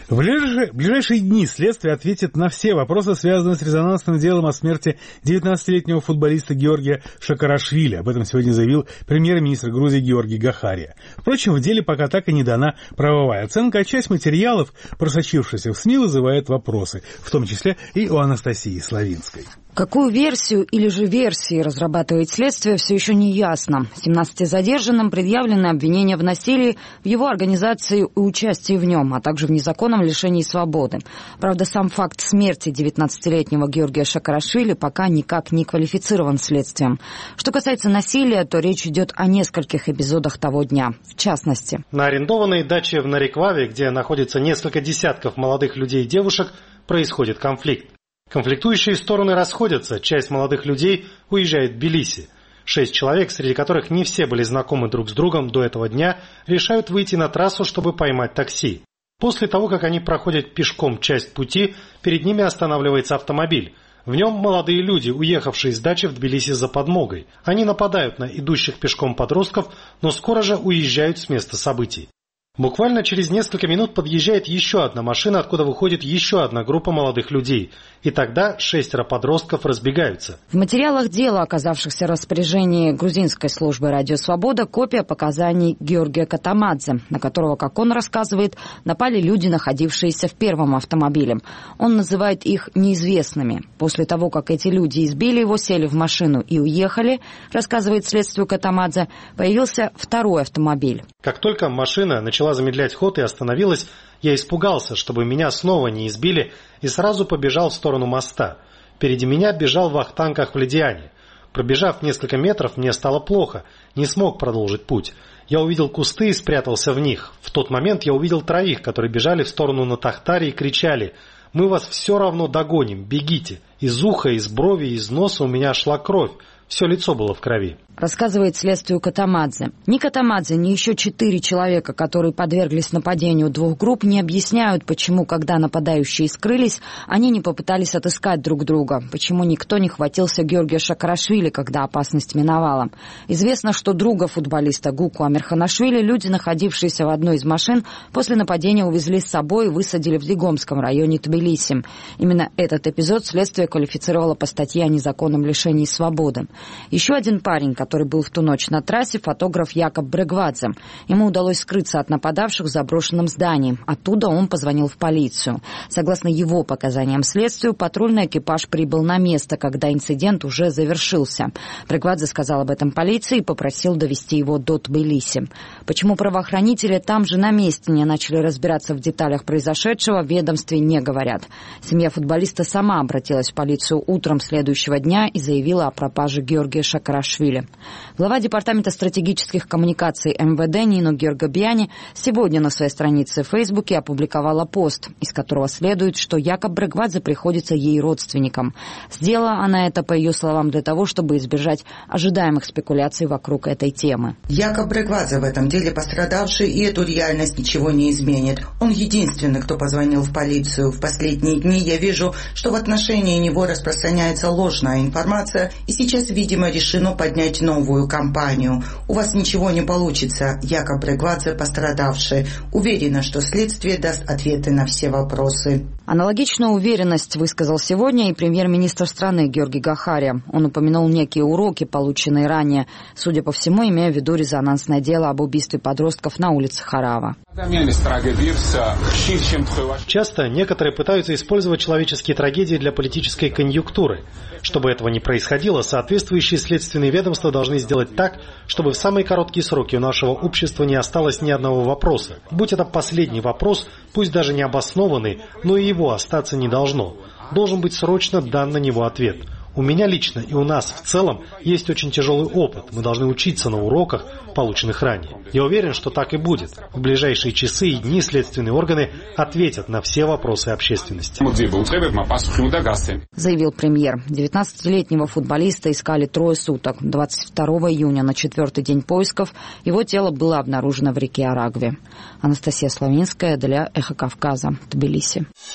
В ближайшие дни следствие ответит на все вопросы, связанные с резонансным делом о смерти 19-летнего футболиста Георгия Шакарашвили. Об этом сегодня заявил премьер-министр Грузии Георгий Гахария. Впрочем, в деле пока так и не дана правовая оценка, а часть материалов, просочившихся в СМИ, вызывает вопросы, в том числе и у Анастасии Славинской. Какую версию или же версии разрабатывает следствие, все еще не ясно. 17 задержанным предъявлены обвинения в насилии, в его организации и участии в нем, а также в незаконном лишении свободы. Правда, сам факт смерти 19-летнего Георгия Шакарашвили пока никак не квалифицирован следствием. Что касается насилия, то речь идет о нескольких эпизодах того дня. В частности, на арендованной даче в Нарикваве, где находится несколько десятков молодых людей и девушек, происходит конфликт. Конфликтующие стороны расходятся, часть молодых людей уезжает в Тбилиси. 6 человек, среди которых не все были знакомы друг с другом до этого дня, решают выйти на трассу, чтобы поймать такси. После того, как они проходят пешком часть пути, перед ними останавливается автомобиль. В нем молодые люди, уехавшие с дачи в Тбилиси за подмогой. Они нападают на идущих пешком подростков, но скоро же уезжают с места событий. Буквально через несколько минут подъезжает еще одна машина, откуда выходит еще одна группа молодых людей. И тогда 6 подростков разбегаются. В материалах дела, оказавшихся в распоряжении грузинской службы «Радио Свобода», копия показаний Георгия Катамадзе, на которого, как он рассказывает, напали люди, находившиеся в первом автомобиле. Он называет их неизвестными. После того, как эти люди избили его, сели в машину и уехали, рассказывает следствию Катамадзе, появился второй автомобиль. Как только машина начала замедлять ход и остановилась, я испугался, чтобы меня снова не избили, и сразу побежал в сторону моста. Впереди меня бежал Вахтанг Ахвледиани. Пробежав несколько метров, мне стало плохо, не смог продолжить путь. Я увидел кусты и спрятался в них. В тот момент я увидел 3, которые бежали в сторону Натахтари и кричали: «Мы вас все равно догоним, бегите!» Из уха, из брови, из носа у меня шла кровь. Все лицо было в крови. Рассказывает следствию Катамадзе. Ни Катамадзе, ни еще 4 человека, которые подверглись нападению 2 групп, не объясняют, почему, когда нападающие скрылись, они не попытались отыскать друг друга, почему никто не хватился Георгия Шакарашвили, когда опасность миновала. Известно, что друга футболиста Гуку Амирханашвили люди, находившиеся в одной из машин, после нападения увезли с собой и высадили в Лигомском районе Тбилиси. Именно этот эпизод следствие квалифицировало по статье о незаконном лишении свободы. Еще один парень, который был в ту ночь на трассе, фотограф Якоб Брегвадзе. Ему удалось скрыться от нападавших в заброшенном здании. Оттуда он позвонил в полицию. Согласно его показаниям следствию, патрульный экипаж прибыл на место, когда инцидент уже завершился. Брегвадзе сказал об этом полиции и попросил довести его до Тбилиси. Почему правоохранители там же на месте не начали разбираться в деталях произошедшего, в ведомстве не говорят. Семья футболиста сама обратилась в полицию утром следующего дня и заявила о пропаже Георгия Шакарашвили. Глава Департамента стратегических коммуникаций МВД Нино Георгобиани сегодня на своей странице в Фейсбуке опубликовала пост, из которого следует, что Якоб Брегвадзе приходится ей родственникам. Сделала она это, по ее словам, для того, чтобы избежать ожидаемых спекуляций вокруг этой темы. Якоб Брегвадзе в этом деле пострадавший, и эту реальность ничего не изменит. Он единственный, кто позвонил в полицию. В последние дни я вижу, что в отношении него распространяется ложная информация, и сейчас, видимо, решено поднять новую кампанию. У вас ничего не получится, Якоб Брегвадзе пострадавший. Уверена, что следствие даст ответы на все вопросы. Аналогичную уверенность высказал сегодня и премьер-министр страны Георгий Гахария. Он упомянул некие уроки, полученные ранее, судя по всему, имея в виду резонансное дело об убийстве подростков на улице Харава. Часто некоторые пытаются использовать человеческие трагедии для политической конъюнктуры. Чтобы этого не происходило, соответствующие следственные ведомства должны сделать так, чтобы в самые короткие сроки у нашего общества не осталось ни одного вопроса. Будь это последний вопрос, пусть даже не обоснованный, но и его остаться не должно. Должен быть срочно дан на него ответ. У меня лично и у нас в целом есть очень тяжелый опыт. Мы должны учиться на уроках, полученных ранее. Я уверен, что так и будет. В ближайшие часы и дни следственные органы ответят на все вопросы общественности. Заявил премьер. 19-летнего футболиста искали 3 суток. 22 июня, на 4-й день поисков, его тело было обнаружено в реке Арагве. Анастасия Славинская для Эхо Кавказа, Тбилиси.